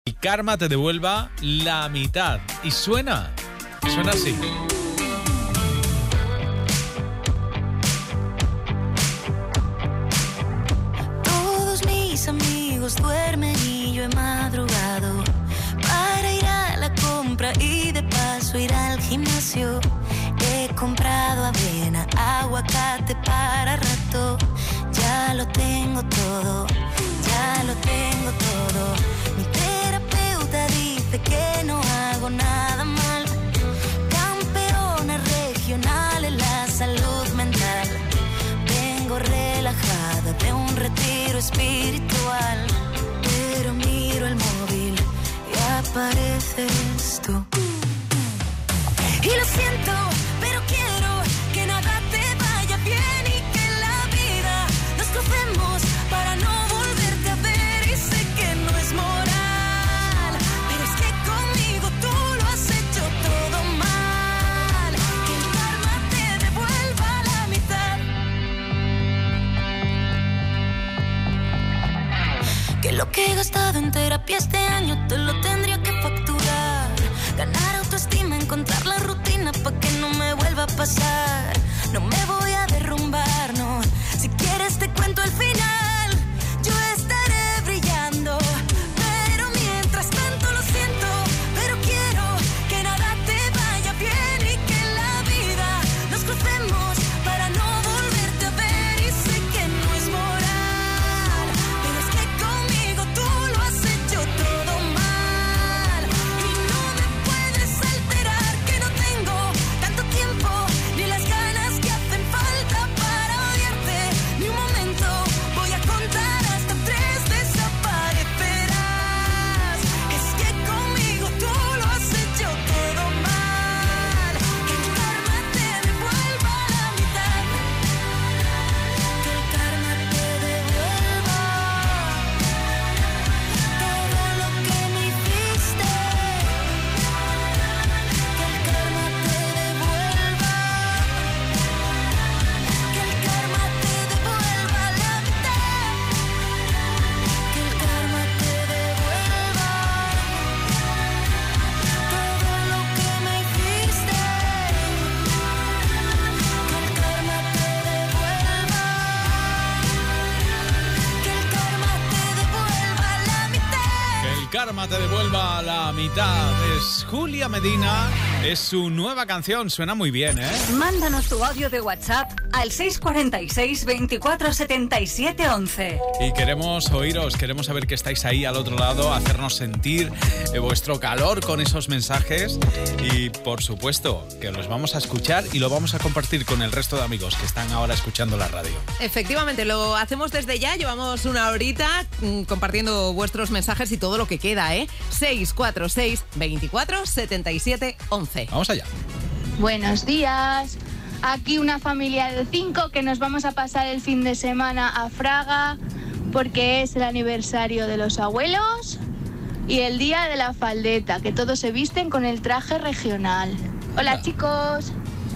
El karma te devuelva la mitad. Y suena así. Todos mis amigos duermen y yo he madrugado para ir a la compra y de paso ir al gimnasio. He comprado avena, aguacate para rato. Ya lo tengo todo, ya lo tengo todo. Mi terapeuta dice que no hago nada mal. Campeona regional en la salud mental. Vengo relajada de un retiro espiritual. Pero miro el móvil y apareces tú. Y lo siento, pero quiero que nada te vaya bien y que en la vida nos crucemos para no volverte a ver. Y sé que no es moral, pero es que conmigo tú lo has hecho todo mal. Que el karma te devuelva la mitad. Que lo que he gastado en terapia este año te lo tendría que facturar. Ganar autoestima, encontrar la rutina pa' que no me vuelva a pasar. No me voy a derrumbar, no. Si quieres te cuento el final. Yo estaré brillando, pero mientras tanto lo siento. Pero quiero que nada te vaya bien y que en la vida nos crucemos para no volverte a ver. Y sé que no es moral, pero es que conmigo tú lo has hecho todo mal. Y no me puedes alterar, que no tengo tanto tiempo ni las ganas que hacen falta para odiarte. Ni un momento, voy a contar hasta 3, desaparecerás. Es que conmigo tú lo has hecho todo mal. Que el karma te devuelva la mitad. Que el karma te devuelva todo lo que me hiciste. Que el karma te devuelva. Que el karma te devuelva la mitad. Que el karma te devuelva todo lo que me hiciste. Que el karma te devuelva. Que el karma te devuelva la mitad. Que el karma te devuelva la mitad. Es Julia Medina. Es su nueva canción. Suena muy bien, ¿eh? Mándanos tu audio de WhatsApp al 646 24 77 11. Y queremos oíros, queremos saber que estáis ahí al otro lado, hacernos sentir vuestro calor con esos mensajes y, por supuesto, que los vamos a escuchar y lo vamos a compartir con el resto de amigos que están ahora escuchando la radio. Efectivamente, lo hacemos desde ya. Llevamos una horita compartiendo vuestros mensajes y todo lo que queda, ¿eh? 646 24 77 11. Vamos allá. Buenos días. Aquí una familia de 5 que nos vamos a pasar el fin de semana a Fraga porque es el aniversario de los abuelos y el día de la faldeta, que todos se visten con el traje regional. Hola, chicos.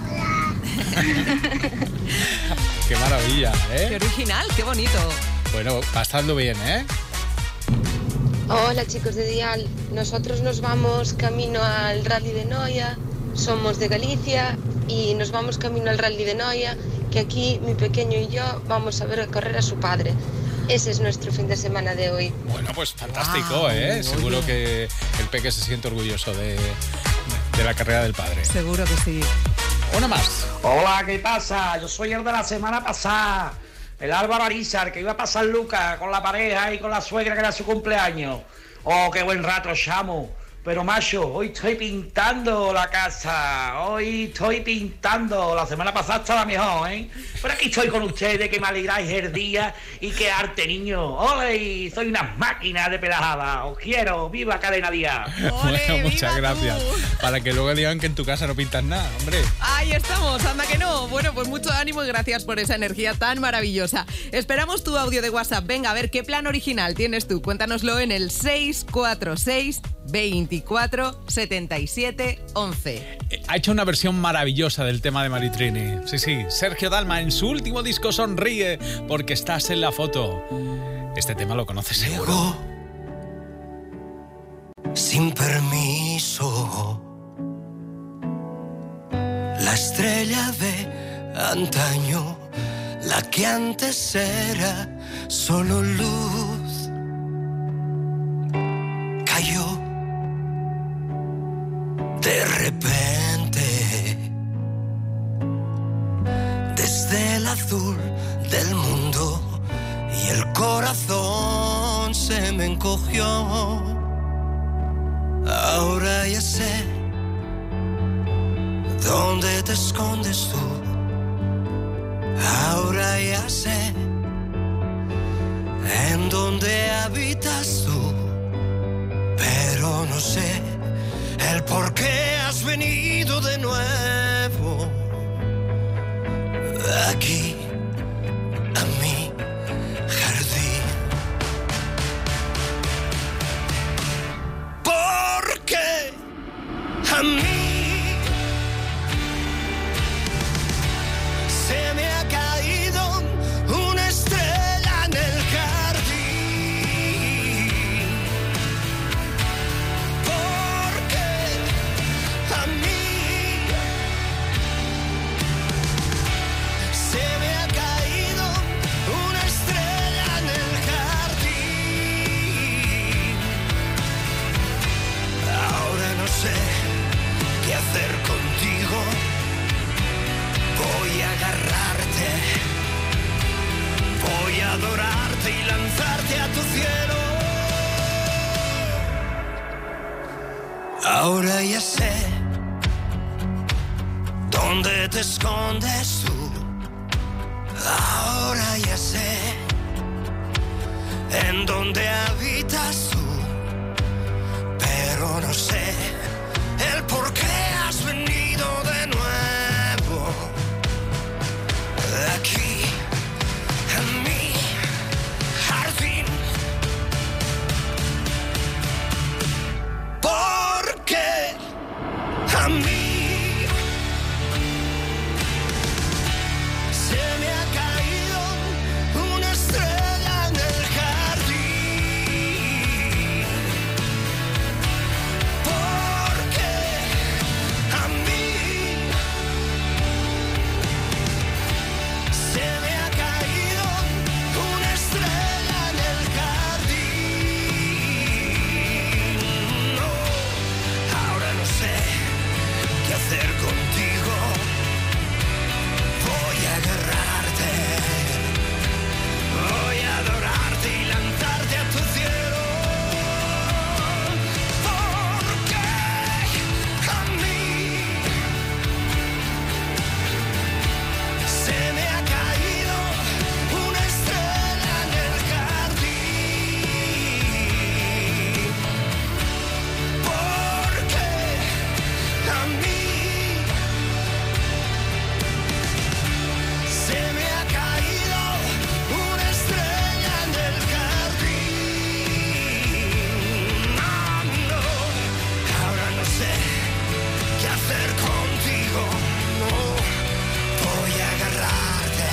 Qué maravilla, ¿eh? Qué original, qué bonito. Bueno, pasando bien, ¿eh? Hola chicos de Dial, nosotros nos vamos camino al Rally de Noia, somos de Galicia y nos vamos camino al Rally de Noia, que aquí mi pequeño y yo vamos a ver correr a su padre. Ese es nuestro fin de semana de hoy. Bueno, pues fantástico, ¿eh? Seguro que el peque se siente orgulloso de la carrera del padre. Seguro que sí. Una más. Hola, ¿qué pasa? Yo soy el de la semana pasada, el Álvaro Arizar, que iba a pasar Lucas con la pareja y con la suegra que era su cumpleaños. Oh, qué buen rato, chamo. Pero macho, hoy estoy pintando la casa, hoy estoy pintando, la semana pasada estaba mejor, ¿eh? Pero aquí estoy con ustedes, que me alegráis el día y qué arte, niño. ¡Ole! Soy una máquina de pedajada, os quiero, viva Cadena Díaz. Bueno, muchas gracias. Para que luego digan que en tu casa no pintas nada, hombre. Ahí estamos, anda que no. Bueno, pues mucho ánimo y gracias por esa energía tan maravillosa. Esperamos tu audio de WhatsApp. Venga, a ver qué plan original tienes tú. Cuéntanoslo en el 646 24 77 11. Ha hecho una versión maravillosa del tema de Maritrini. Sí, sí, Sergio Dalma en su último disco Sonríe porque estás en la foto. Este tema lo conoces seguro. sin permiso. La estrella de antaño, la que antes era solo luz, cayó de repente desde el azul del mundo y el corazón se me encogió. Ahora ya sé dónde te escondes tú. Ahora ya sé en dónde habitas tú, pero no sé el por qué has venido de nuevo aquí a mi jardín. Porque a mí se me ha caído una estrella en el jardín. Porque a mí se me ha caído una estrella en el jardín. Ahora no sé qué hacer contigo. Voy a agarrarte, voy a adorarte y lanzarte a tu cielo. Ahora ya sé dónde te escondes tú. Ahora ya sé en dónde habitas tú, pero no sé el por qué has venido de nuevo aquí a mi jardín. Porque a mí se me ha caído una estrella en el jardín. Porque a mí se me ha caído una estrella en el jardín. No, ahora no sé qué hacer contigo. Voy a agarrarte, voy a adorarte y lanzarte a tu cielo. Porque a mí se me ha caído una estrella en el jardín. Porque a mí se me ha caído una estrella en el jardín. No, no, ahora no sé qué hacer contigo. No, voy a agarrarte,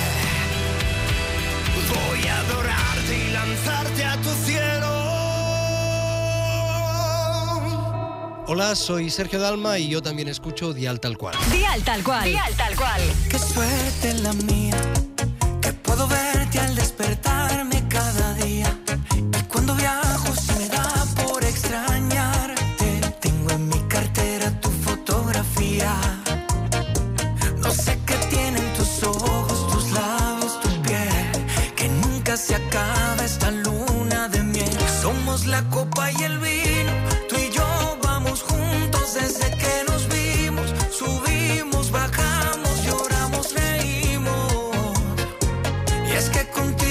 voy a adorarte y lanzarte a tu cielo. Hola, soy Sergio Dalma y yo también escucho Dial Tal Cual. Dial Tal Cual. Dial Tal Cual. Qué suerte la mía, que puedo verte al despertarme cada día. Y cuando viajo se me da por extrañarte. Tengo en mi cartera tu fotografía. No sé qué tienen tus ojos, tus labios, tu piel, que nunca se acaba esta luna de miel. Somos la copa y el vino, tú y yo vamos juntos desde que nos vimos. Subimos, bajamos, lloramos, reímos. Y es que contigo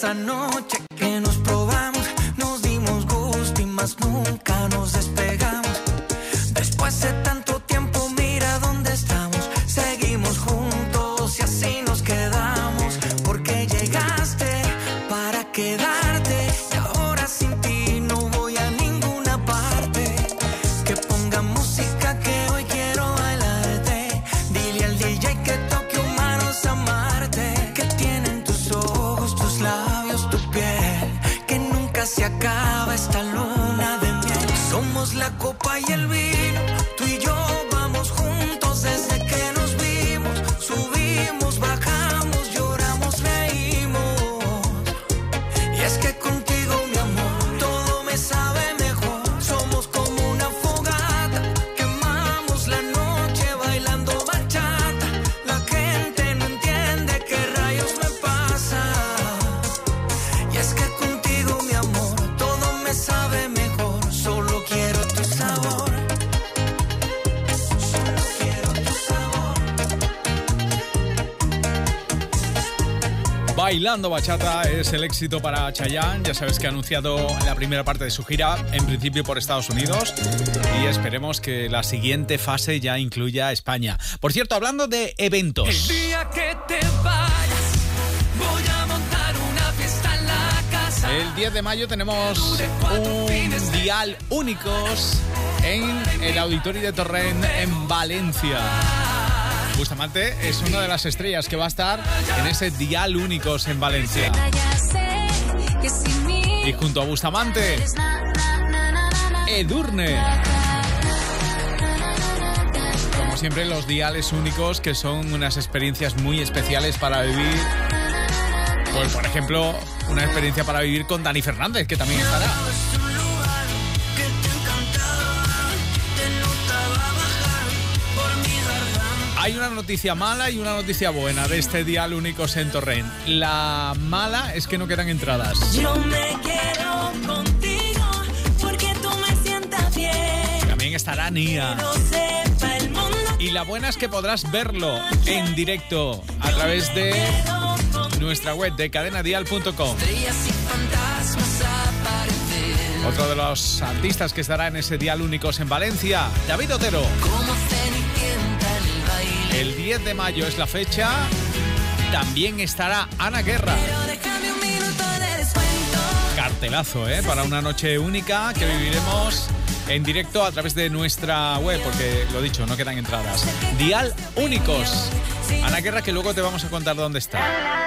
esa noche que nos probamos, nos dimos gusto y más nunca nos despegamos. Después de tanto tiempo, mira dónde estamos. Seguimos juntos y así nos quedamos. Porque llegaste para quedarte y ahora sin ti no voy a ninguna parte. Que ponga música que hoy quiero bailarte. Dile al DJ que toque humanos amarte. Que tienen tus ojos, tus labios, tu piel. Que nunca se acaba esta luna de miel. Somos la copa y el vino. Tú y yo vamos juntos desde que nos vimos. Subimos, bajamos, lloramos, reímos. Y es que contigo, mi amor, todo me sabe mejor. Somos como una fogata, quemamos la noche bailando bachata. La gente no entiende qué rayos me pasa. Y es que contigo, mi amor, todo me sabe mejor. Solo quiero tu sabor. Solo quiero tu sabor. Bailando Bachata es el éxito para Chayanne. Ya sabes que ha anunciado la primera parte de su gira, en principio por Estados Unidos, y esperemos que la siguiente fase ya incluya España. Por cierto, hablando de eventos, El día que te vayas, voy a montar una fiesta en la casa. el 10 de mayo tenemos un Dial Únicos en el Auditorio de Torrent en Valencia. Bustamante es una de las estrellas que va a estar en ese Dial Únicos en Valencia. Y junto a Bustamante, Edurne. Como siempre, los Diales Únicos, que son unas experiencias muy especiales para vivir. Pues, por ejemplo, una experiencia para vivir con Dani Fernández, que también estará. Hay una noticia mala y una noticia buena de este Dial Únicos en Torrent. La mala es que no quedan entradas. Yo me quedo contigo porque tú me sientas bien. También estará Nia. No sepa el mundo. Y la buena es que podrás verlo en directo a través de nuestra web de cadenadial.com. Estrellas y fantasmas aparecen. Otro de los artistas que estará en ese Dial Únicos en Valencia, David Otero. Como Cenicienta en el baile. El 10 de mayo es la fecha. También estará Ana Guerra. Pero déjame un minuto de descuento. Cartelazo, para una noche única que viviremos en directo a través de nuestra web, porque lo dicho, no quedan entradas. Dial Únicos. Ana Guerra, que luego te vamos a contar dónde está.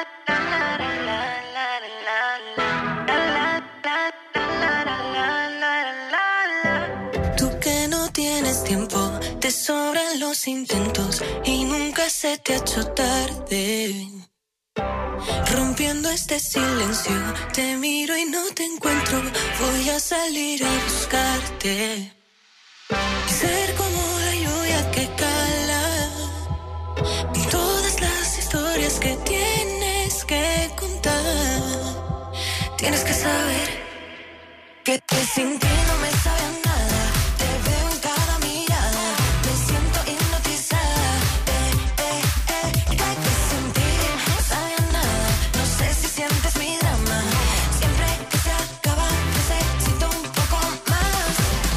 Tú que no tienes tiempo, te sobran los intentos y nunca se te ha hecho tarde. Rompiendo este silencio, te miro y no te encuentro. Voy a salir a buscarte y ser como la lluvia que cala. Todas las historias que tienes que contar. Tienes que saber que sin ti no me sabe a nada. Te veo en cada mirada, me siento hipnotizada. Que sin ti no sabe a nada. No sé si sientes mi drama. Siempre que se acaba necesito un poco más.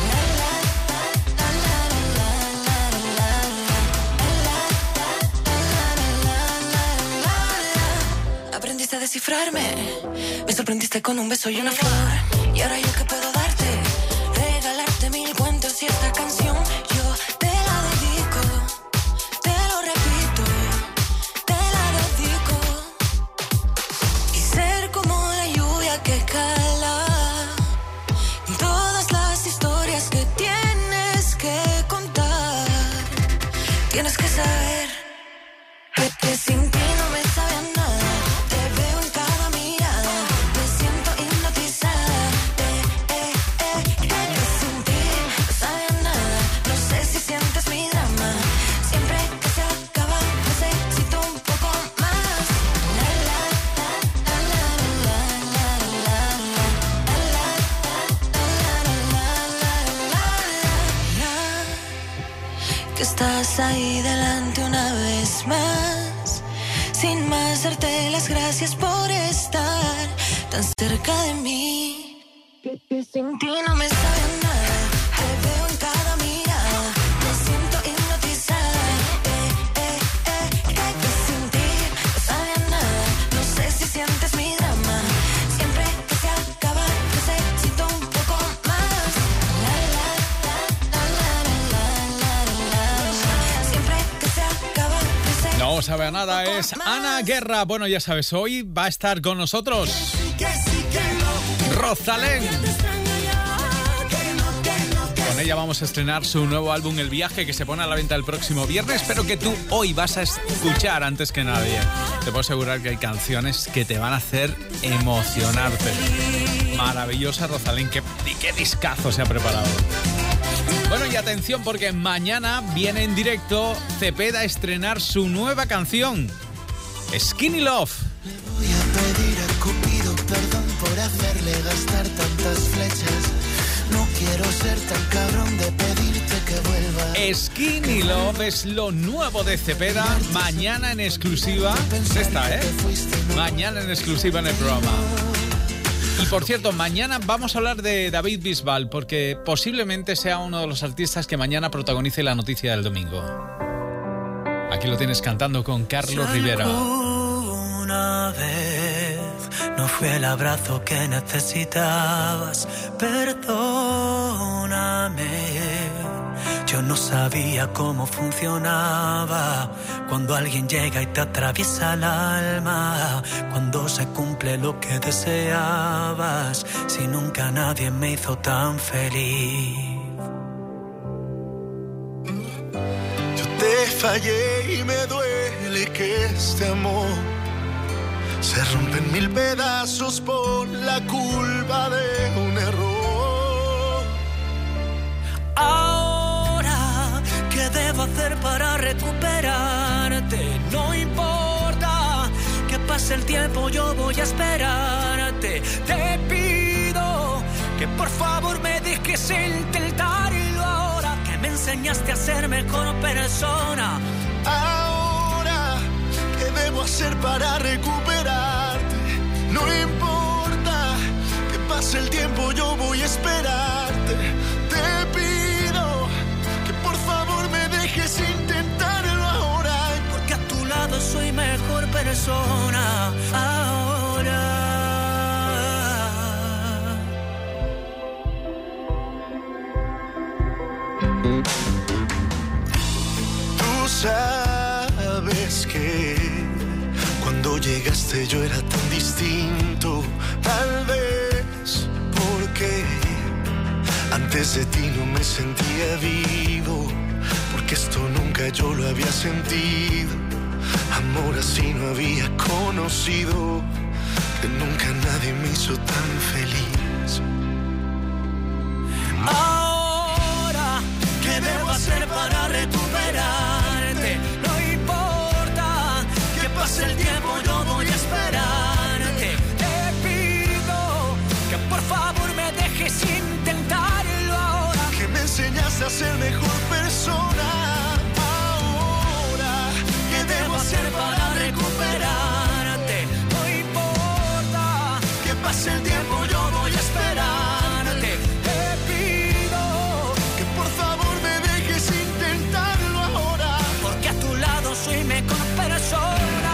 Aprendiste a descifrarme. Me sorprendiste con un beso y una flor. Y ahora yo que puedo darte, regalarte 1000 cuentos y esta canción yo te la dedico, te lo repito, te la dedico. Y ser como la lluvia que cala, todas las historias que tienes que contar. Tienes que saber que sin ti no me sabe a nada. Te veo en cada mirada, me siento hipnotizada. Que sin ti no sabe a nada. No sé si sientes mi drama. Siempre que se acaba necesito un poco más. Que estás ahí delante una vez más, sin más darte las gracias por estar. tan cerca de mí. Que sin ti no me sabe nada. Te veo en cada mirada, me siento hipnotizada. Que sin ti no sabe nada. No sé si sientes mi drama. Siempre que se acaba, necesito un poco más. Siempre que se acaba, necesito. No sabe a nada, es Ana Guerra. Bueno, ya sabes, hoy va a estar con nosotros Rosalén. Con ella vamos a estrenar su nuevo álbum El Viaje, que se pone a la venta el próximo viernes, pero que tú hoy vas a escuchar antes que nadie. Te puedo asegurar que hay canciones que te van a hacer emocionarte. Maravillosa Rosalén, qué discazo se ha preparado. Bueno, y atención, porque mañana viene en directo Cepeda a estrenar su nueva canción, Skinny Love. Voy a pedir a Cupido perdón por hacerle gastar tantas flechas. No quiero ser tan cabrón de pedirte que vuelva. Skinny Love es lo nuevo de Cepeda. Mañana en exclusiva. Mañana en exclusiva en el programa. Y por cierto, mañana vamos a hablar de David Bisbal, porque posiblemente sea uno de los artistas que mañana protagonice la noticia del domingo. Aquí lo tienes cantando con Carlos Rivera. Una vez no fue el abrazo que necesitabas, perdóname. Yo no sabía cómo funcionaba cuando alguien llega y te atraviesa el alma, cuando se cumple lo que deseabas, si nunca nadie me hizo tan feliz. Yo te fallé y me duele que este amor se rompe en mil pedazos por la culpa de un error. Ahora, ¿qué debo hacer para recuperarte? No importa que pase el tiempo, yo voy a esperarte. Te pido que por favor me dejes intentarlo ahora, que me enseñaste a ser mejor persona. Ahora, ¿qué debo hacer para recuperarte? No importa que pase el tiempo, yo voy a esperarte. Te pido que por favor me dejes intentarlo ahora, porque a tu lado soy mejor persona ahora. Tú sabes que cuando llegaste yo era tan distinto, tal vez porque antes de ti no me sentía vivo, porque esto nunca yo lo había sentido, amor así no había conocido, que nunca nadie me hizo tan feliz. Ahora, ¿qué debo hacer para recuperarte? No importa que pase el tiempo, yo voy a esperarte. Te pido que por favor me dejes intentarlo ahora, que me enseñaste a ser mejor persona. Ahora, ¿qué debo hacer para recuperarte? No importa que pase el tiempo, yo voy a esperarte. Te pido que por favor me dejes intentarlo ahora, porque a tu lado soy mejor persona.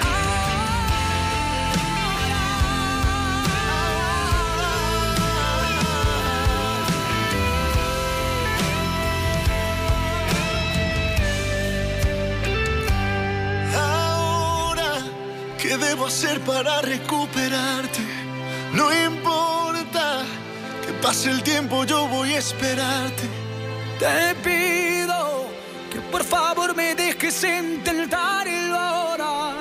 Ahora, ¿qué debo hacer para recuperarte? No importa que pase el tiempo, yo voy a esperarte. Te pido que por favor me dejes intentarlo ahora.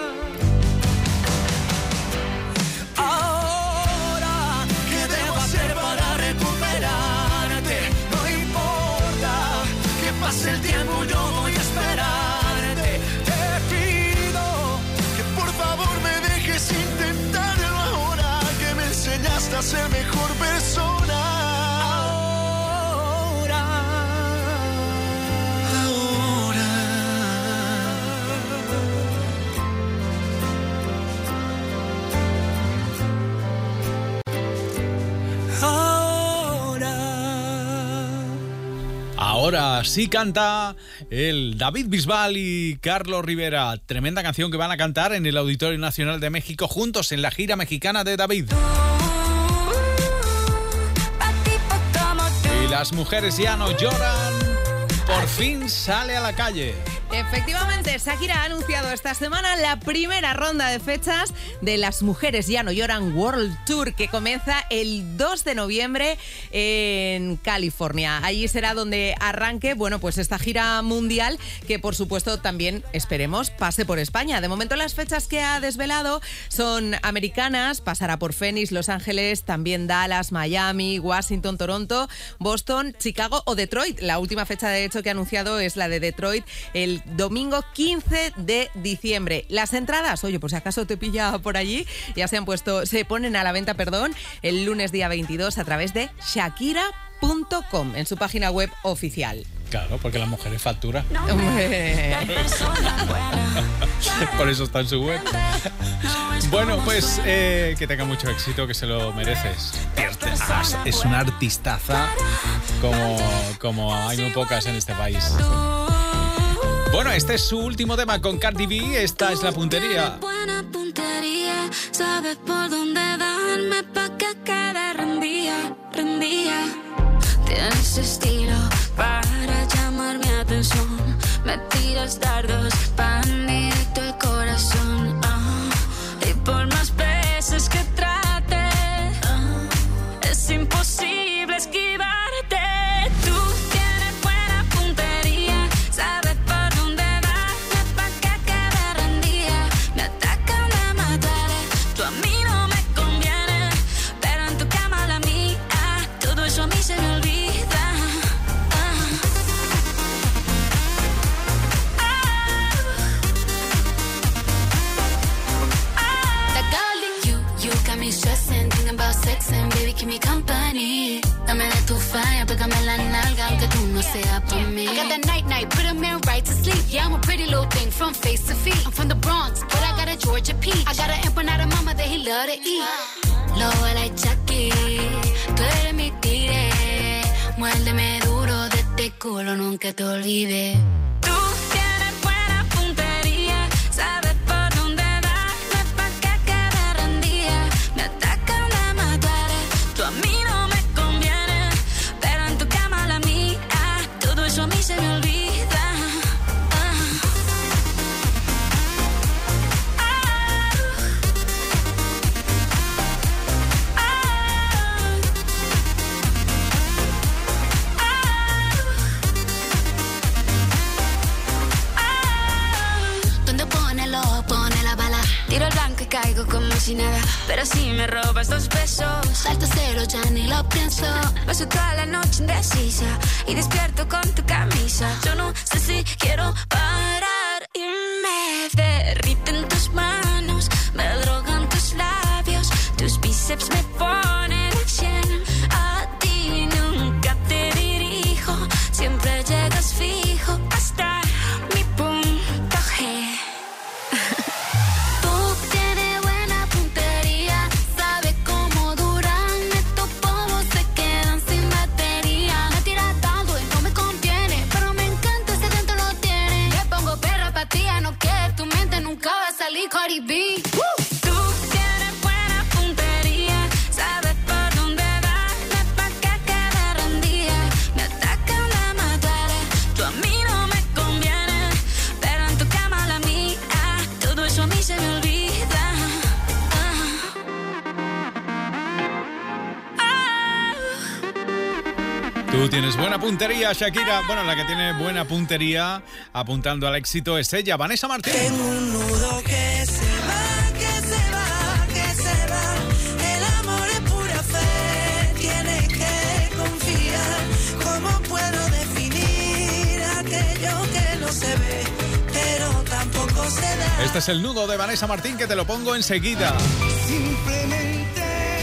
Ahora, ¿qué debo hacer para recuperarte? No importa que pase el tiempo, yo voy a esperarte. Te pido que por favor me dejes intentarlo ahora, que me enseñaste a ser mejor persona. Ahora sí canta el David Bisbal y Carlos Rivera. Tremenda canción que van a cantar en el Auditorio Nacional de México juntos en la gira mexicana de David. Y las mujeres ya no lloran. Por fin sale a la calle. Efectivamente, Shakira ha anunciado esta semana la primera ronda de fechas de Las Mujeres Ya No Lloran World Tour, que comienza el 2 de noviembre en California. Allí será donde arranque, pues esta gira mundial que, por supuesto, también esperemos pase por España. De momento, las fechas que ha desvelado son americanas, pasará por Phoenix, Los Ángeles, también Dallas, Miami, Washington, Toronto, Boston, Chicago o Detroit. La última fecha, de hecho, que ha anunciado es la de Detroit, el domingo 15 de diciembre. Las entradas, por si acaso te pilla por allí, ya se ponen a la venta, el lunes día 22 a través de Shakira.com en su página web oficial. Claro, porque las mujeres facturan. Por eso está en su web. Bueno, pues que tenga mucho éxito, que se lo mereces. Es una artistaza como hay muy pocas en este país. Bueno, este es su último tema con Cardi B. Esta es la puntería. Buena puntería, sabes por dónde darme pa' que quede rendida. Tienes estilo para llamar mi atención. Me tiras dardos pa' directo el corazón. Y por más veces que trate, es imposible esquivarte. Tú tienes buena puntería, sabes por dónde darme pa' que quede rendida. Me atacan de matar, tú a mí no me conviene, pero en tu cama la mía, todo eso a mí se me olvida. Stressing, thinking about sex and baby, keep me company. Dame de tu falla, pégame la nalga, aunque tú no seas pa' mí. I got that night, put a man right to sleep. Yeah, I'm a pretty little thing from face to feet. I'm from the Bronx, but I got a Georgia peach. I got an empanada mama that he love to eat. Low like Chucky, tú eres mi tigre. Muérdeme duro de este culo, nunca te olvides. Tú tienes buena puntería, sabes por dónde darme pa' que quede rendida. Me atacan de matar, tú a mí no me conviene, pero en tu cama la mía, todo eso a mí se me olvida. Tiro el blanco y caigo como si nada, pero si me robas 2 pesos, salto cero, ya ni lo pienso. Paso toda la noche indecisa y despierto con tu camisa. Yo no sé si quiero parar y me derriten tus manos, me drogan tus labios, tus bíceps me ponen al 100. A ti nunca te dirijo, siempre llegas fijo hasta mi punto G. Cardi B. Tú tienes buena puntería, sabes por dónde darme pa' que quede rendida. Me atacan de matar, tú a mí no me conviene, pero en tu cama la mía, todo eso a mí se me olvida. Tú tienes buena puntería, Shakira. Bueno, la que tiene buena puntería apuntando al éxito es ella, Vanessa Martín. Tengo un nudo que se va, que se va, que se va. El amor es pura fe, tienes que confiar. ¿Cómo puedo definir aquello que no se ve, pero tampoco se da? Este es el nudo de Vanessa Martín, que te lo pongo enseguida. Simplemente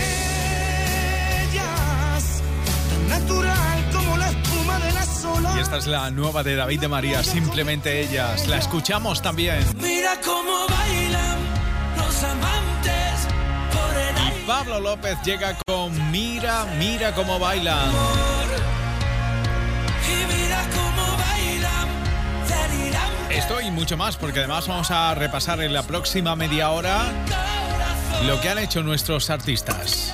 ellas, tan natural como la espuma de las olas. Y esta es la nueva de David de María, Simplemente Ellas. La escuchamos también. Mira cómo bailan los amantes por el aire. Y Pablo López llega con Mira, mira cómo bailan. Y mira Esto y mucho más, porque además vamos a repasar en la próxima media hora lo que han hecho nuestros artistas.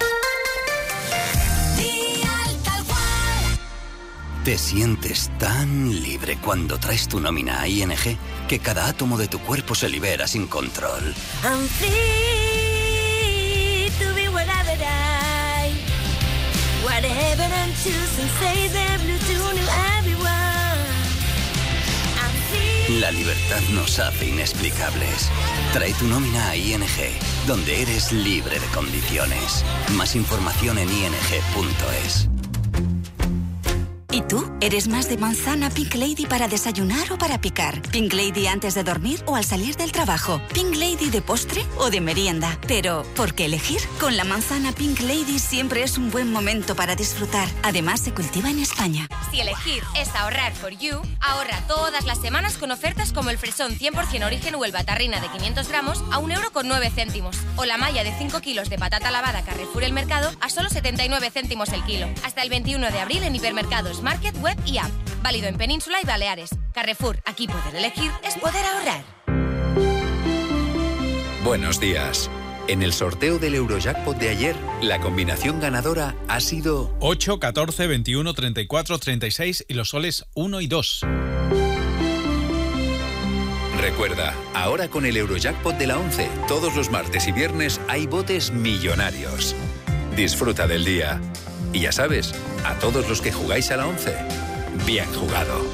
Te sientes tan libre cuando traes tu nómina a ING que cada átomo de tu cuerpo se libera sin control. I'm free to be whatever I'm choosing, say the blue to everyone. I'm free. La libertad nos hace inexplicables. Trae tu nómina a ING, donde eres libre de condiciones. Más información en ing.es. ¿Y tú? ¿Eres más de manzana Pink Lady para desayunar o para picar? ¿Pink Lady antes de dormir o al salir del trabajo? ¿Pink Lady de postre o de merienda? Pero, ¿por qué elegir? Con la manzana Pink Lady siempre es un buen momento para disfrutar. Además, se cultiva en España. Si elegir es ahorrar for you, ahorra todas las semanas con ofertas como el fresón 100% origen Huelva tarrina de 500 gramos a 1,09 €. O la malla de 5 kilos de patata lavada Carrefour El Mercado a solo 79 céntimos el kilo. Hasta el 21 de abril en hipermercados, Market, Web y App. Válido en Península y Baleares. Carrefour, aquí poder elegir es poder ahorrar. Buenos días. En el sorteo del Eurojackpot de ayer, la combinación ganadora ha sido 8, 14, 21, 34, 36 y los soles 1 y 2. Recuerda, ahora con el Eurojackpot de la 11, todos los martes y viernes hay botes millonarios. Disfruta del día. Y ya sabes, a todos los que jugáis a la 11, bien jugado.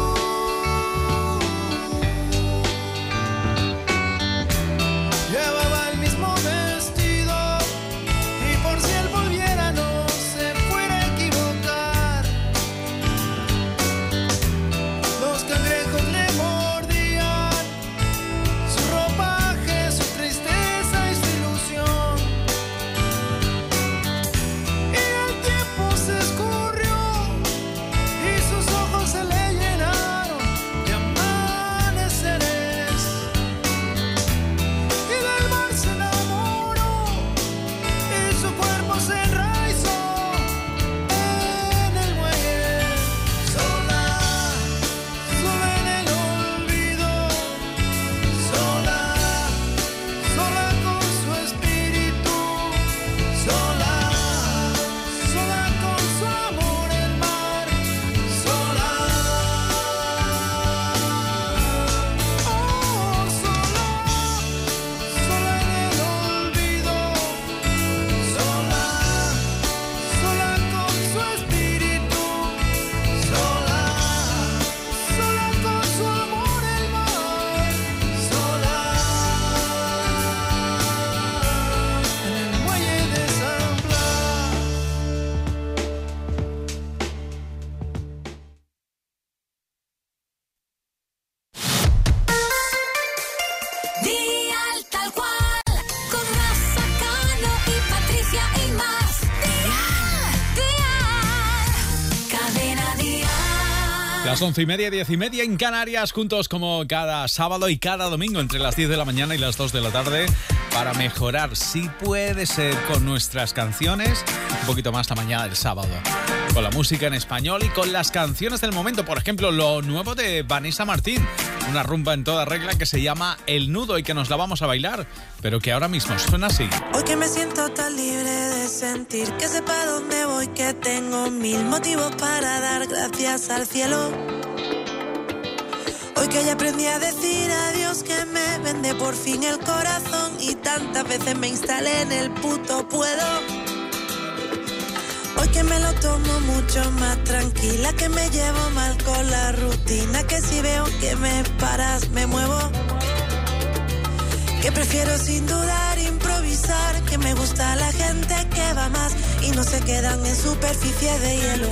Llevaba Las 11:30, 10:30 en Canarias, juntos como cada sábado y cada domingo entre las 10 de la mañana y las 2 de la tarde para mejorar, si puede ser, con nuestras canciones, un poquito más la mañana del sábado. Con la música en español y con las canciones del momento. Por ejemplo, lo nuevo de Vanessa Martín, una rumba en toda regla que se llama El Nudo y que nos la vamos a bailar, pero que ahora mismo suena así. Hoy que me siento tan libre de sentir, que sepa dónde voy, que tengo mil motivos para dar gracias al cielo. Hoy que ya aprendí a decir adiós, que me vende por fin el corazón y tantas veces me instalé en el puto puedo. Hoy que me lo tomo mucho más tranquila, que me llevo mal con la rutina, que si veo que me paras me muevo. Que prefiero sin dudar improvisar, que me gusta la gente que va más y no se quedan en superficie de hielo.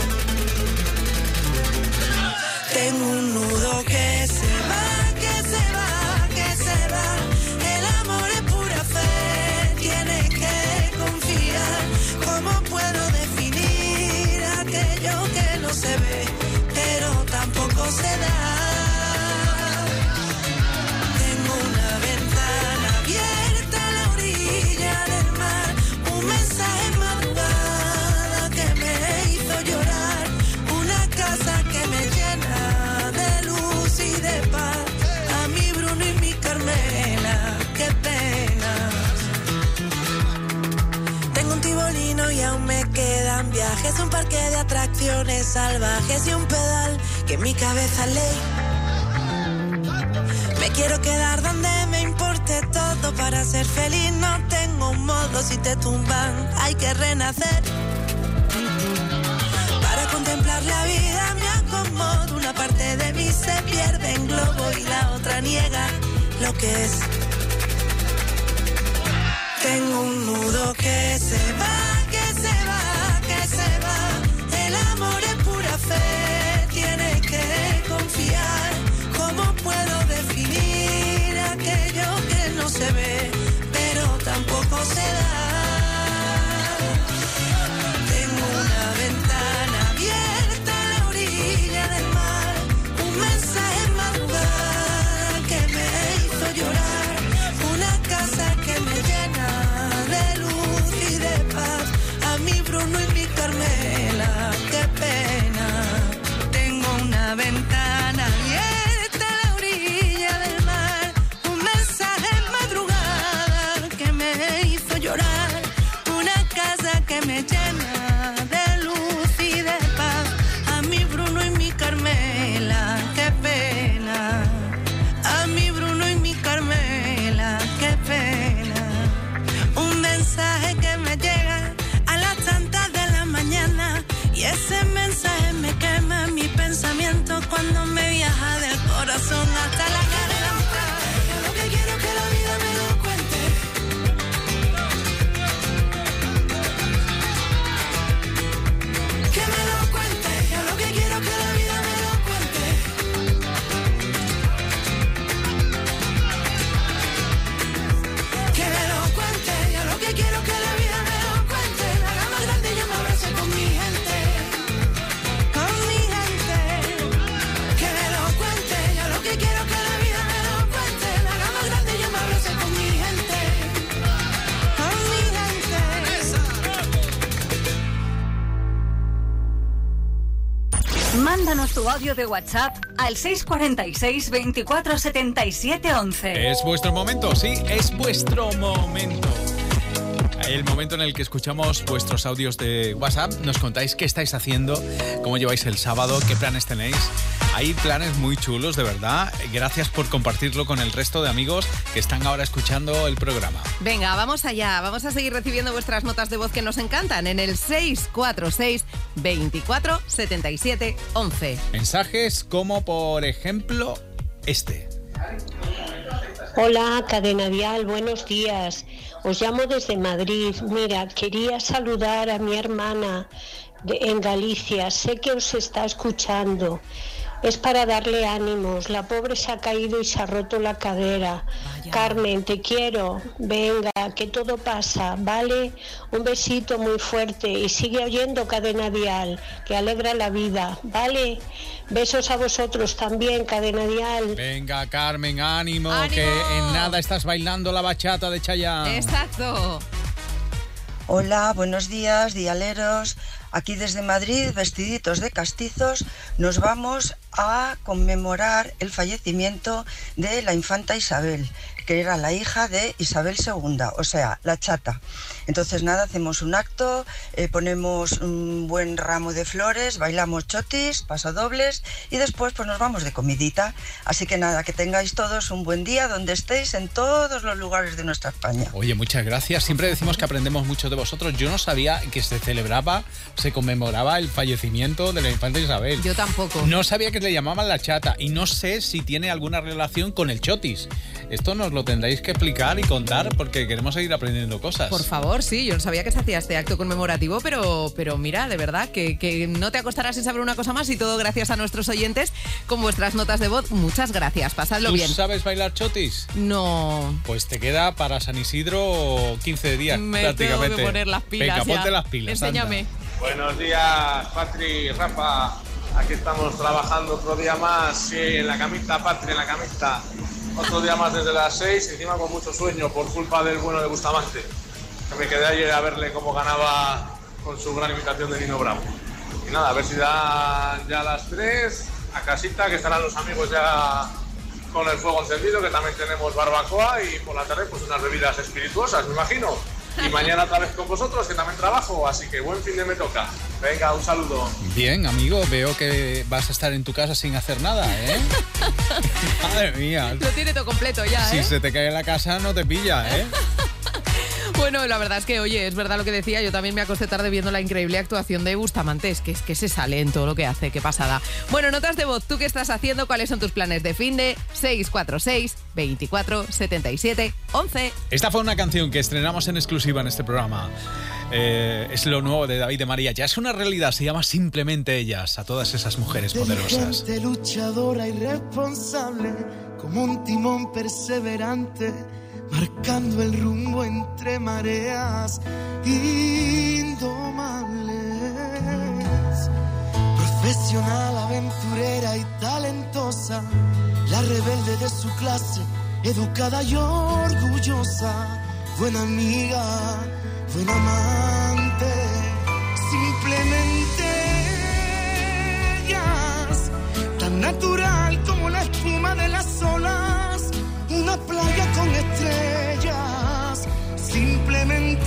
Tengo un nudo que se va, que se va, que se va. El amor es pura fe, tienes que confiar. ¿Cómo puedo definir aquello que no se ve, pero tampoco se da? Tengo una ventana abierta a la orilla del mar, un mensaje en madrugada que me hizo llorar, una casa que me llena de luz y de paz, a mi Bruno y mi Carmela, qué pena. Tengo un tibolino y aún me quedan viajes, un parque de atracciones salvajes y un pedal que en mi cabeza ley. Me quiero quedar donde me importe todo para ser feliz, no tengo un modo, si te tumban hay que renacer. Para contemplar la vida me acomodo, una parte de mí se pierde en globo y la otra niega lo que es. Tengo un nudo que se va, que se va, que se va. El amor es pura fe, tienes que confiar. ¿Cómo puedo definir aquello que no se ve, pero tampoco se da? Tengo una ventana abierta a la orilla del mar, un mensaje en madrugada que me hizo llorar, una casa que me llena de luz y de paz, a mi Bruno y mi Carmela, qué pena. Tengo una ventana abierta a la orilla del mar, un mensaje en madrugada que me hizo llorar, una casa que me llena de luz y de paz, a mi Bruno y mi Carmela, qué pena. A mi Bruno y mi Carmela, qué pena. Un mensaje que me llega a las tantas de la mañana y ese mensaje me quema mi pensamiento cuando me viaja del corazón hasta la garganta. Yo lo que quiero es que la vida me lo cuente. Que me lo cuente. Yo lo que quiero es que la vida me lo cuente. Que me lo cuente. Yo lo que quiero es que la vida me lo cuente. La haga más grande y yo me abrace con mi gente. Con mi gente. Que me lo cuente. Yo lo que quiero es que la vida me lo cuente. La haga más grande y yo me abrace con mi gente. Con mi gente. Mándanos tu audio de WhatsApp al 646 24 77 11. Es vuestro momento, sí, es vuestro momento. El momento en el que escuchamos vuestros audios de WhatsApp, nos contáis qué estáis haciendo, cómo lleváis el sábado, qué planes tenéis. Hay planes muy chulos, de verdad. Gracias por compartirlo con el resto de amigos que están ahora escuchando el programa. Venga, vamos allá. Vamos a seguir recibiendo vuestras notas de voz que nos encantan en el 646 24 77 11. Mensajes como, por ejemplo, este. Hola, Cadena Dial, buenos días. Os llamo desde Madrid. Mira, quería saludar a mi hermana en Galicia. Sé que os está escuchando. Es para darle ánimos. La pobre se ha caído y se ha roto la cadera. Vaya. Carmen, te quiero. Venga, que todo pasa, ¿vale? Un besito muy fuerte y sigue oyendo Cadena Dial, que alegra la vida, ¿vale? Besos a vosotros también, Cadena Dial. Venga, Carmen, ánimo, ¡Ánimo! que en nada estás bailando la bachata de Chayanne. Exacto. Hola, buenos días, dialeros. Aquí desde Madrid, vestiditos de castizos, nos vamos a conmemorar el fallecimiento de la infanta Isabel, que era la hija de Isabel II, o sea, la chata. Entonces nada, hacemos un acto, ponemos un buen ramo de flores, bailamos chotis, pasodobles y después pues nos vamos de comidita. Así que nada, que tengáis todos un buen día donde estéis, en todos los lugares de nuestra España. Oye, muchas gracias. Siempre decimos que aprendemos mucho de vosotros. Yo no sabía que se conmemoraba el fallecimiento de la infanta Isabel. Yo tampoco. No sabía que le llamaban la chata y no sé si tiene alguna relación con el chotis. Esto nos lo tendréis que explicar y contar porque queremos seguir aprendiendo cosas. Por favor, sí, yo no sabía que se hacía este acto conmemorativo, pero mira, de verdad, que no te acostarás sin saber una cosa más y todo gracias a nuestros oyentes con vuestras notas de voz. Muchas gracias, pasadlo bien. ¿Tú sabes bailar chotis? No. Pues te queda para San Isidro 15 días prácticamente. Tengo que poner las pilas. Venga, ponte las pilas. Enséñame. Anda. Buenos días, Patri, Rafa. Aquí estamos trabajando otro día más, sí, en la camita, Patri, en la camita. Otro día más desde las 6, encima con mucho sueño por culpa del bueno de Bustamante. Que me quedé ayer a verle cómo ganaba con su gran imitación de Nino Bravo. Y nada, a ver si dan ya las 3 a casita, que estarán los amigos ya con el fuego encendido, que también tenemos barbacoa y por la tarde pues unas bebidas espirituosas, me imagino. Y mañana otra vez con vosotros, que también trabajo, así que buen fin de me toca. Venga, un saludo. Bien, amigo, veo que vas a estar en tu casa sin hacer nada, ¿eh? Madre mía. Lo tiene todo completo ya, ¿eh? Si se te cae la casa, no te pilla, ¿eh? Bueno, la verdad es que, oye, es verdad lo que decía, yo también me acosté tarde viendo la increíble actuación de Bustamante, es que se sale en todo lo que hace, qué pasada. Bueno, notas de voz, ¿tú qué estás haciendo? ¿Cuáles son tus planes de finde? 646 24 77 11. Esta fue una canción que estrenamos en exclusiva en este programa. Es lo nuevo de David de María. Ya es una realidad, se llama Simplemente Ellas, a todas esas mujeres poderosas. Gente luchadora y responsable, como un timón perseverante, marcando el rumbo entre mareas indomables. Profesional, aventurera y talentosa, la rebelde de su clase, educada y orgullosa, buena amiga, buena amante. Simplemente ellas, tan natural como la espuma de las olas, una playa con estrellas. Simplemente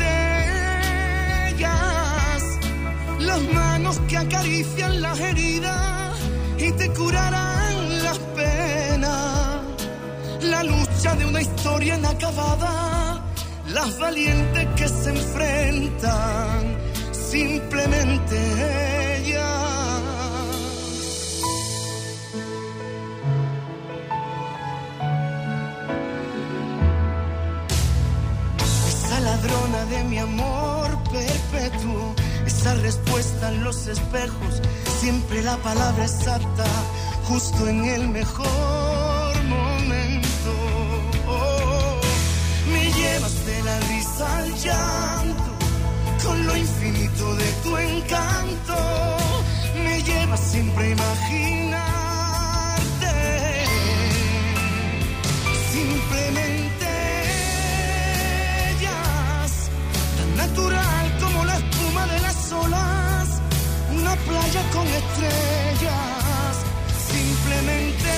ellas, las manos que acarician las heridas y te curarán las penas. La lucha de una historia inacabada, las valientes que se enfrentan. Simplemente ellas. Esa ladrona de mi amor perpetuo, esa respuesta en los espejos, siempre la palabra exacta, justo en el mejor momento. Me llevas de la risa al llanto, con lo infinito de tu encanto, me llevas siempre a imaginarte. Simplemente ellas, tan natural como la espuma de las olas, una playa con estrellas. Simplemente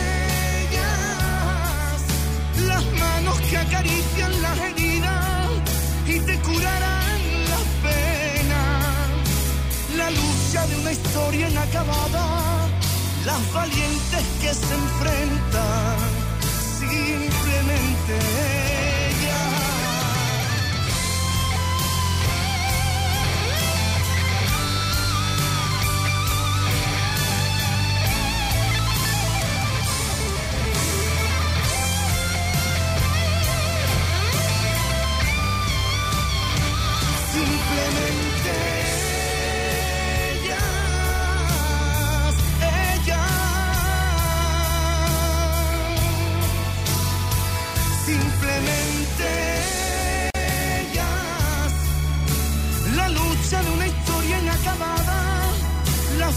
ellas, las manos que acarician las heridas y te curarán las penas. La lucha de una historia inacabada, las valientes que se enfrentan. Simplemente ellas. Simplemente ellas, ellas.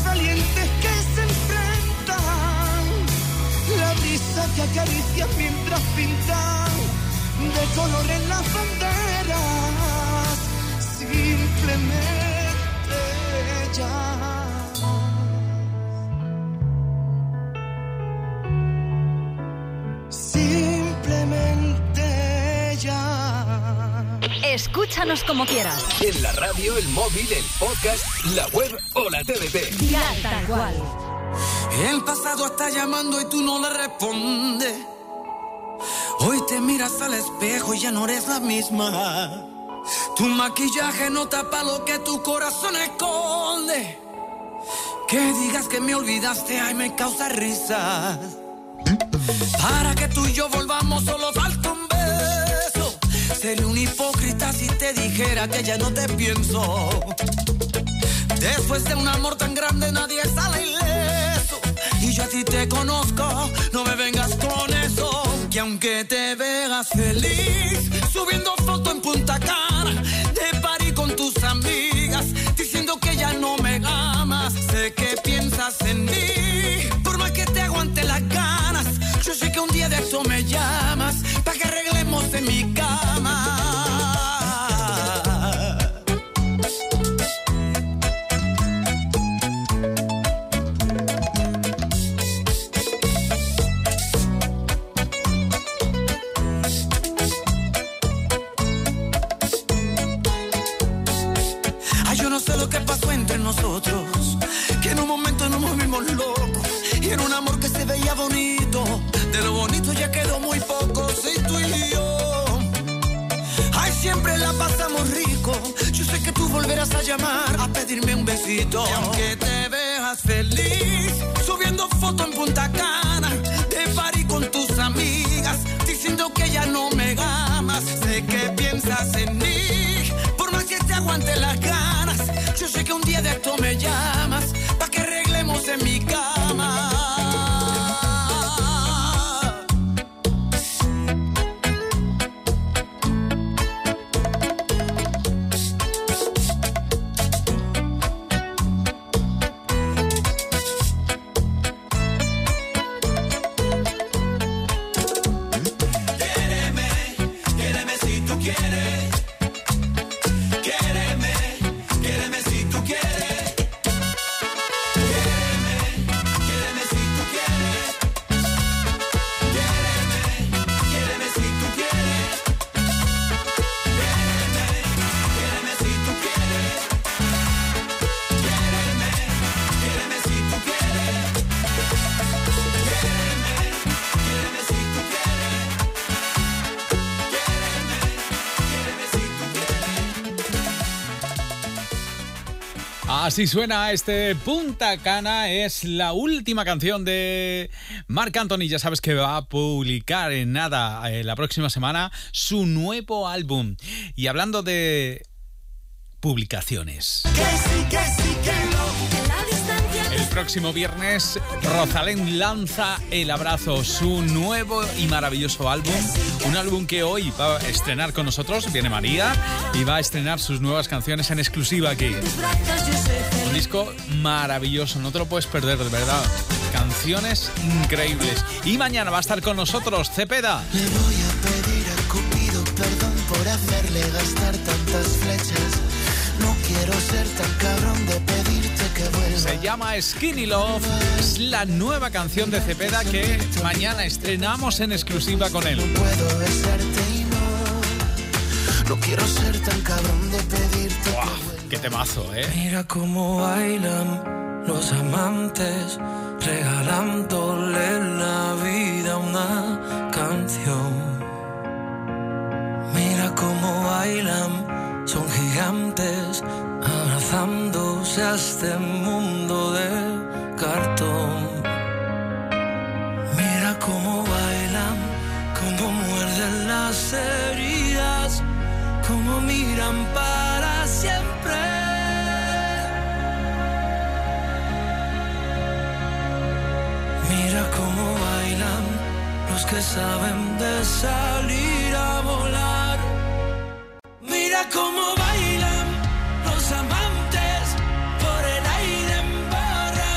valientes que se enfrentan, la brisa que acaricia mientras pintan de colores las banderas, simplemente ya. Simplemente ya. Escúchanos como quieras. En la radio, el móvil, el podcast, la web o la TDT. Dial Tal Cual. El pasado está llamando y tú no le respondes. Hoy te miras al espejo y ya no eres la misma. Tu maquillaje no tapa lo que tu corazón esconde. Que digas que me olvidaste, ay, me causa risa. Para que tú y yo volvamos solo falta un beso. Sería un hipócrita si te dijera que ya no te pienso. Después de un amor tan grande nadie sale ileso. Y yo a ti te conozco, no me vengas con eso. Que aunque te veas feliz subiendo foto en Punta Cana, de party con tus amigas, diciendo que ya no me amas, sé que piensas en mí, por más que te aguante las ganas. Yo sé que un día de esto me llamas, pa' que arreglemos en mi cama. Nosotros, que en un momento nos movimos locos y era un amor que se veía bonito, de lo bonito ya quedó muy poco, sí, tú y yo. Ay, siempre la pasamos rico, yo sé que tú volverás a llamar, a pedirme un besito. Y aunque te veas feliz subiendo foto en Punta Cana, de party con tus amigas, diciendo que ya no me amas, sé que piensas en mí, por más que te aguante las ganas. Yo sé que un día de esto me llamas, pa' que arreglemos en mi cama. Quéreme si tú quieres. Quéreme si tú quieres. Quéreme si tú quieres. Quéreme si tú quieres. Quéreme si tú quieres. Quéreme si tú quieres. Quéreme si tú quieres. Así suena este Punta Cana, es la última canción de Marc Anthony. Ya sabes que va a publicar en nada la próxima semana su nuevo álbum. Y hablando de publicaciones, el próximo viernes Rosalén lanza El Abrazo, su nuevo y maravilloso álbum. Un álbum que hoy va a estrenar con nosotros. Viene María y va a estrenar sus nuevas canciones en exclusiva aquí. Un disco maravilloso, no te lo puedes perder, de verdad. Canciones increíbles. Y mañana va a estar con nosotros Cepeda. Le voy a pedir a Cupido perdón por hacerle gastar tantas flechas. No quiero ser tan cabrón de pedirte que vuelva. Se llama Skinny Love. Es la nueva canción de Cepeda que mañana estrenamos en exclusiva con él. No puedo besarte y no quiero ser tan cabrón de pedirte. ¡Wow! ¡Qué temazo, eh! Mira cómo bailan los amantes, regalándole la vida a una canción. Mira cómo bailan, son gigantes, abrazándose a este mundo de cartón. Mira cómo bailan, cómo muerden las heridas, cómo miran para siempre. Mira cómo bailan los que saben de salir a volar. Mira cómo bailan los amantes por el aire embarrados.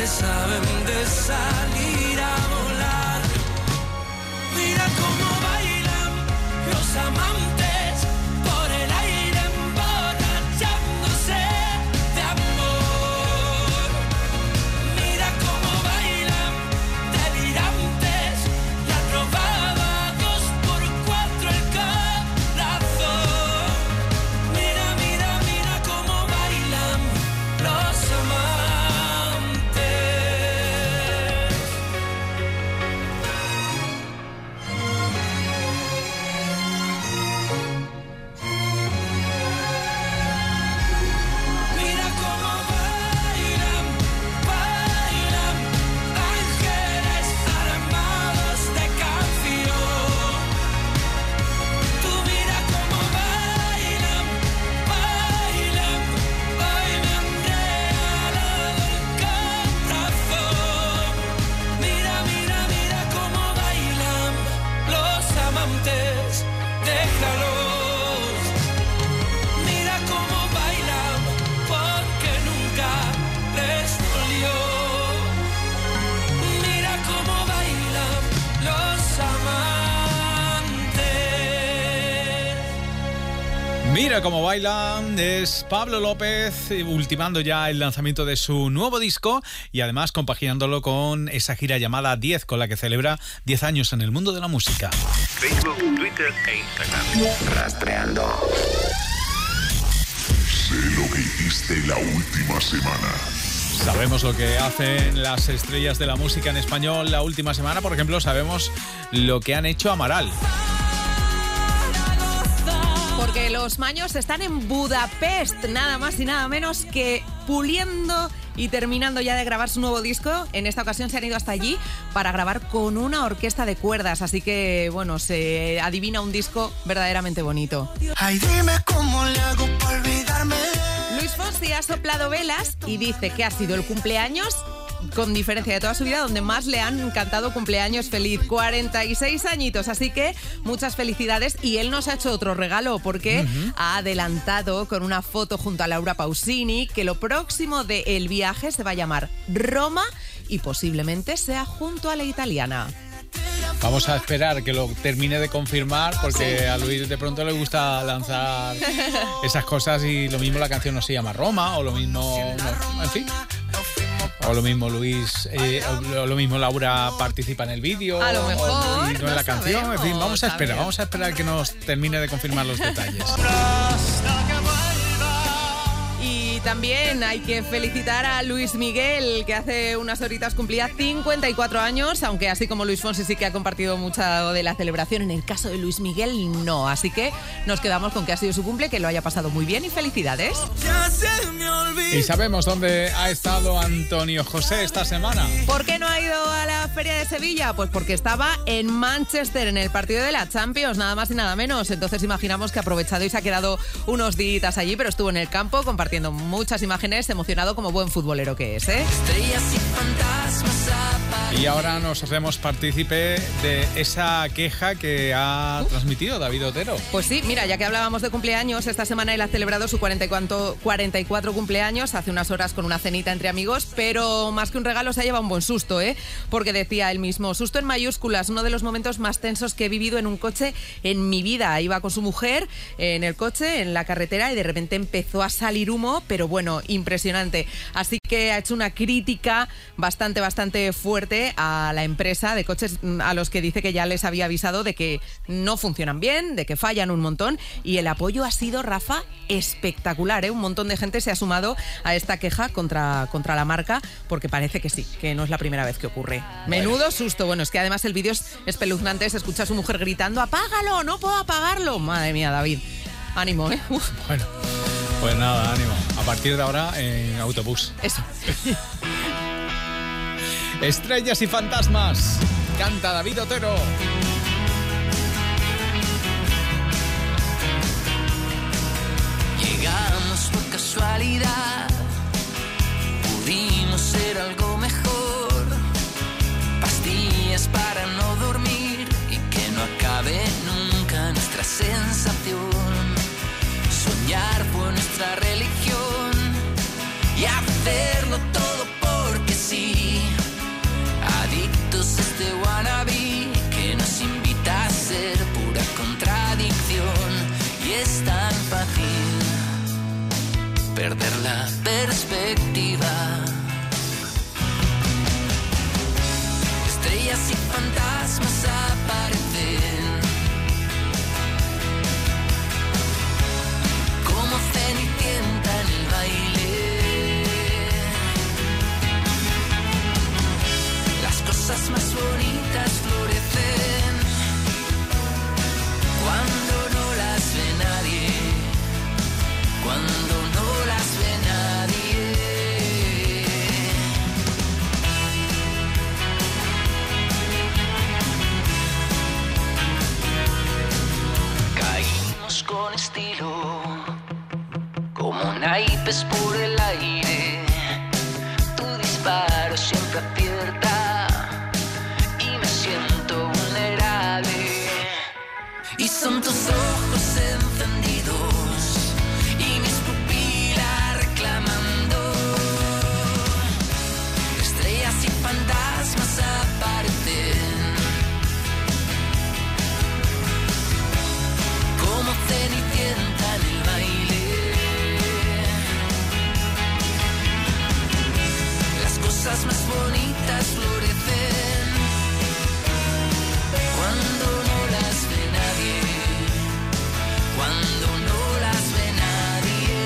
que saben de salir a volar. Mira cómo bailan los amantes por el aire emborrachándose de amor. Mira cómo bailan delirantes y han robado a 2x4 el corazón. Mira, mira, mira cómo bailan los amantes. Mira cómo bailan, bailan ángeles armados de canción. Tú mira cómo bailan, bailan, hoy me han regalado el corazón. Mira, mira, mira cómo bailan los amantes, déjalos. Mira cómo bailan porque nunca les dolió. Mira cómo bailan los amantes. Mira cómo bailan, es Pablo López, ultimando ya el lanzamiento de su nuevo disco y además compaginándolo con esa gira llamada 10, con la que celebra 10 años en el mundo de la música. Facebook, Twitter e Instagram. Rastreando. Sé lo que hiciste la última semana. Sabemos lo que hacen las estrellas de la música en español la última semana. Por ejemplo, sabemos lo que han hecho Amaral. Porque los Maños están en Budapest, nada más y nada menos que puliendo y terminando ya de grabar su nuevo disco. En esta ocasión se han ido hasta allí para grabar con una orquesta de cuerdas, así que, bueno, se adivina un disco verdaderamente bonito. Ay, dime cómo le hago para olvidarme. Luis Fonsi ha soplado velas y dice que ha sido el cumpleaños, con diferencia de toda su vida, donde más le han cantado cumpleaños feliz. 46 añitos, así que muchas felicidades. Y él nos ha hecho otro regalo porque ha adelantado con una foto junto a Laura Pausini que lo próximo de El Viaje se va a llamar Roma y posiblemente sea junto a la italiana. Vamos a esperar que lo termine de confirmar porque a Luis de pronto le gusta lanzar esas cosas y lo mismo la canción no se llama Roma o lo mismo, no, en fin. O lo mismo Luis, o lo mismo Laura participa en el vídeo. A lo mejor, o no en la canción. sabemos, En fin, vamos a esperar que nos termine de confirmar los detalles. Y también hay que felicitar a Luis Miguel, que hace unas horitas cumplía 54 años, aunque así como Luis Fonsi sí que ha compartido mucha de la celebración, en el caso de Luis Miguel no. Así que nos quedamos con que ha sido su cumple, que lo haya pasado muy bien y felicidades. Y sabemos dónde ha estado Antonio José esta semana. ¿Por qué no ha ido a la Feria de Sevilla? Pues porque estaba en Manchester, en el partido de la Champions, nada más y nada menos. Entonces imaginamos que ha aprovechado y se ha quedado unos días allí, pero estuvo en el campo compartiendo muchas imágenes, emocionado como buen futbolero que es, ¿eh? Y ahora nos hacemos partícipe de esa queja que ha transmitido David Otero. Pues sí, mira, ya que hablábamos de cumpleaños, esta semana él ha celebrado su 44 cumpleaños, hace unas horas con una cenita entre amigos, pero más que un regalo se ha llevado un buen susto, ¿eh? Porque decía él mismo, susto en mayúsculas, uno de los momentos más tensos que he vivido en un coche en mi vida. Iba con su mujer en el coche, en la carretera, y de repente empezó a salir humo, pero bueno, impresionante. Así que ha hecho una crítica bastante fuerte a la empresa de coches, a los que dice que ya les había avisado de que no funcionan bien, de que fallan un montón, y el apoyo ha sido, Rafa, espectacular, ¿eh? Un montón de gente se ha sumado a esta queja contra la marca, porque parece que sí, que no es la primera vez que ocurre. Menudo susto. Bueno, es que además el vídeo es espeluznante, se escucha a su mujer gritando, ¡apágalo, no puedo apagarlo! Madre mía, David, ánimo, ¿eh? Uf. Bueno, pues nada, ánimo. A partir de ahora, en autobús. Eso. Estrellas y fantasmas. Canta David Otero. Llegamos por casualidad, pudimos ser algo mejor. Pastillas para no dormir y que no acabe nunca nuestra sensación. Soñar fue nuestra religión y hacerlo todo porque sí. la perspectiva. Estrellas y fantasmas aparecen como Cenicienta en el baile. Las cosas más bonitas florecen cuando no las ve nadie, cuando no las ve nadie. Caímos con estilo, como naipes por el aire. Tu disparo siempre acierta y me siento vulnerable. Y son tus ojos encendidos y mis pupilas reclamando. Estrellas y fantasmas aparecen como Cenicienta en el baile. Las cosas más bonitas florecen cuando no las ve nadie, cuando no las ve nadie.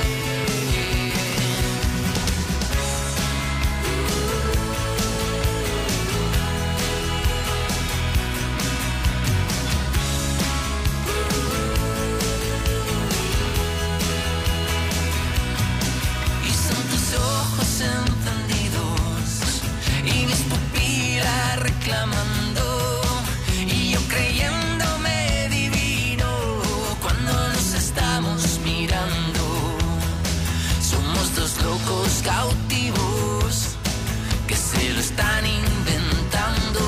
Y son tus ojos encendidos y mis pupilas reclamando, y yo creyéndome divino cuando nos estamos mirando. Somos dos locos cautivos que se lo están inventando.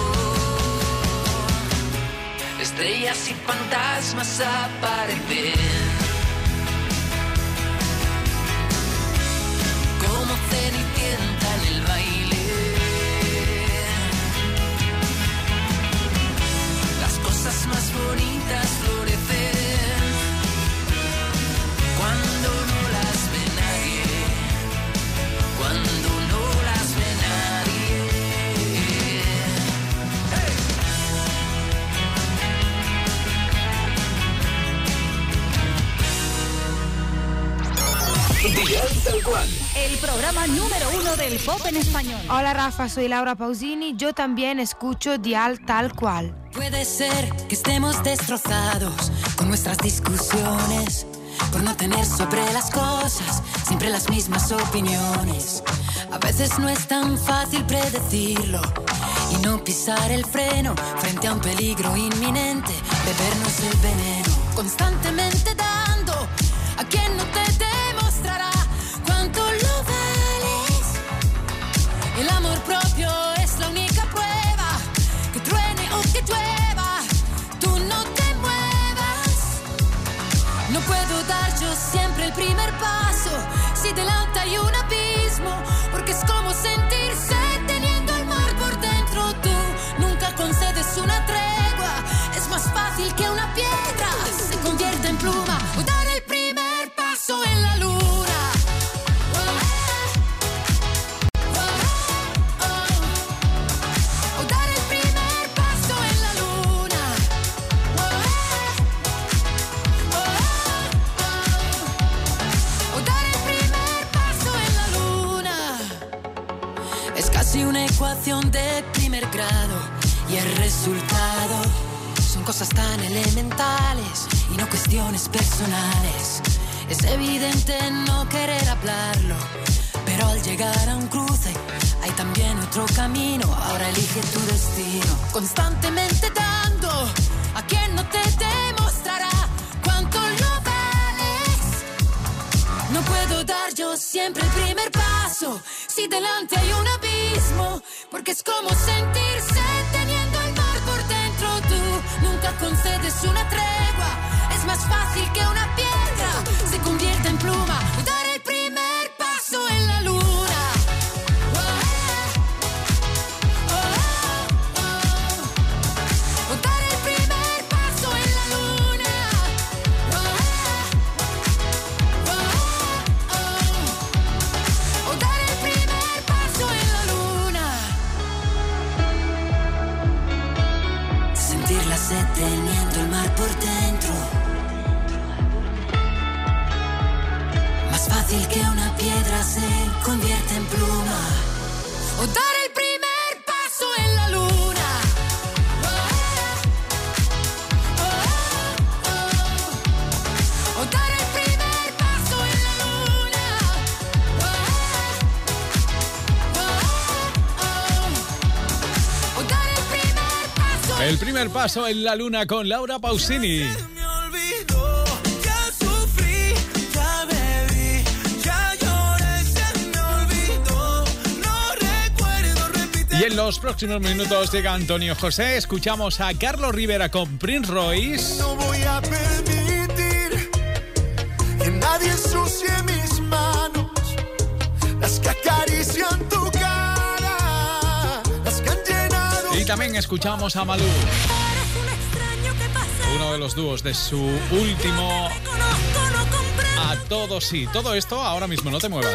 Estrellas y fantasmas aparecen como Cenicienta en el baile. Las cosas más bonitas florecen cuando no las ve nadie, cuando no las ve nadie. Dial Tal Cual. El programa número 1 del pop en español. Hola Rafa, soy Laura Pausini. Yo también escucho Dial Tal Cual. Puede ser que estemos destrozados con nuestras discusiones, por no tener sobre las cosas siempre las mismas opiniones. A veces no es tan fácil predecirlo y no pisar el freno frente a un peligro inminente, bebernos el veneno, constantemente dando a quien no te demostrará cuánto lo vales. El amor propio es la única prueba, que truene o que llueva, tú no te muevas. No puedo dar yo siempre el primer paso si delante hay un abismo, porque es como sentirse teniendo el mar por dentro. Tú nunca concedes una tregua, es más fácil que una piedra se convierta en pluma o dar el primer paso en la luna. O dar el primer paso en la luna. O dar el primer paso en la luna. Es casi una ecuación de primer grado y el resultado son cosas tan elementales y no cuestiones personales. Es evidente no querer hablarlo, pero al llegar a un cruce hay también otro camino. Ahora elige tu destino, constantemente dando a quien no te demostrará cuánto lo vales. No puedo dar yo siempre el primer paso si delante hay un abismo, porque es como sentirse teniendo el mar por dentro. Tú nunca concedes una tregua, es más fácil que una piedra se convierta en pluma o dar el primer paso en la luna. O dar el primer paso en la luna. por dentro. Más fácil que una piedra se convierte en pluma. O dar el primer paso en la luna. O dar el primer paso en la luna. O dar el primer paso. El primer paso en la luna con Laura Pausini. Y en los próximos minutos llega Antonio José. Escuchamos a Carlos Rivera con Prince Royce. No voy a permitir que nadie ensucie mis manos, las que acarician tu cara, las que han llenado. Y también escuchamos a Malú, uno de los dúos de su último A Todo Sí. Todo esto ahora mismo, no te muevas.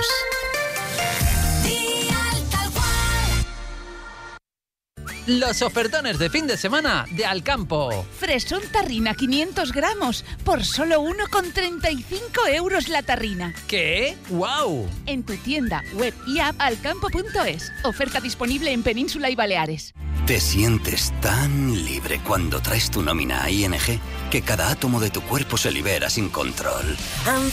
Los ofertones de fin de semana de Alcampo. Fresón tarrina 500 gramos por solo 1,35 € la tarrina. ¿Qué? ¡Guau! En tu tienda, web y app alcampo.es. Oferta disponible en Península y Baleares. Te sientes tan libre cuando traes tu nómina a ING que cada átomo de tu cuerpo se libera sin control. I'm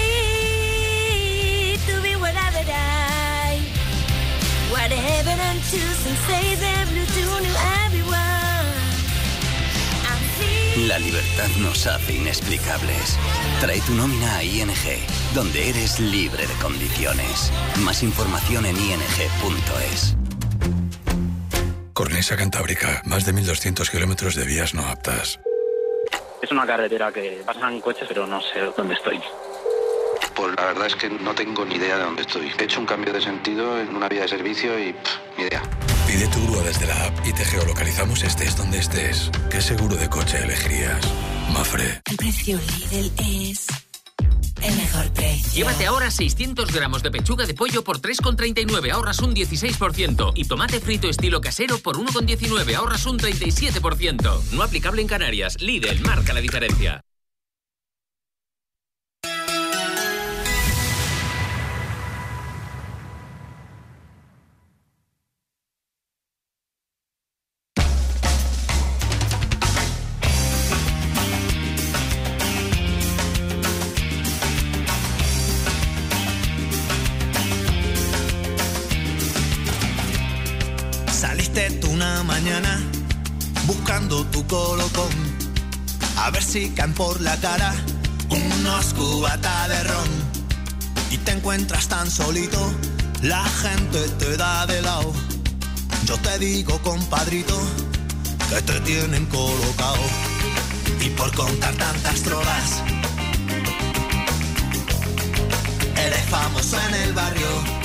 free to be whatever I, whatever I'm choosing, say the blue to everyone. I'm free. La libertad nos hace inexplicables. Trae tu nómina a ING, donde eres libre de condiciones. Más información en ing.es. Cornisa Cantábrica, más de 1.200 kilómetros de vías no aptas. Es una carretera que pasan coches, pero no sé dónde estoy. Pues la verdad es que no tengo ni idea de dónde estoy. He hecho un cambio de sentido en una vía de servicio y ni idea. Pide tu grúa desde la app y te geolocalizamos estés donde estés. ¿Qué seguro de coche elegirías? Mafre. El precio Lidl es el mejor precio. Llévate ahora 600 gramos de pechuga de pollo por 3,39, ahorras un 16%. Y tomate frito estilo casero por 1,19, ahorras un 37%. No aplicable en Canarias. Lidl, marca la diferencia. Mañana buscando tu colocón, a ver si caen por la cara unos cubatas de ron, y te encuentras tan solito, la gente te da de lado. Yo te digo, compadrito, que te tienen colocado, y por contar tantas drogas eres famoso en el barrio.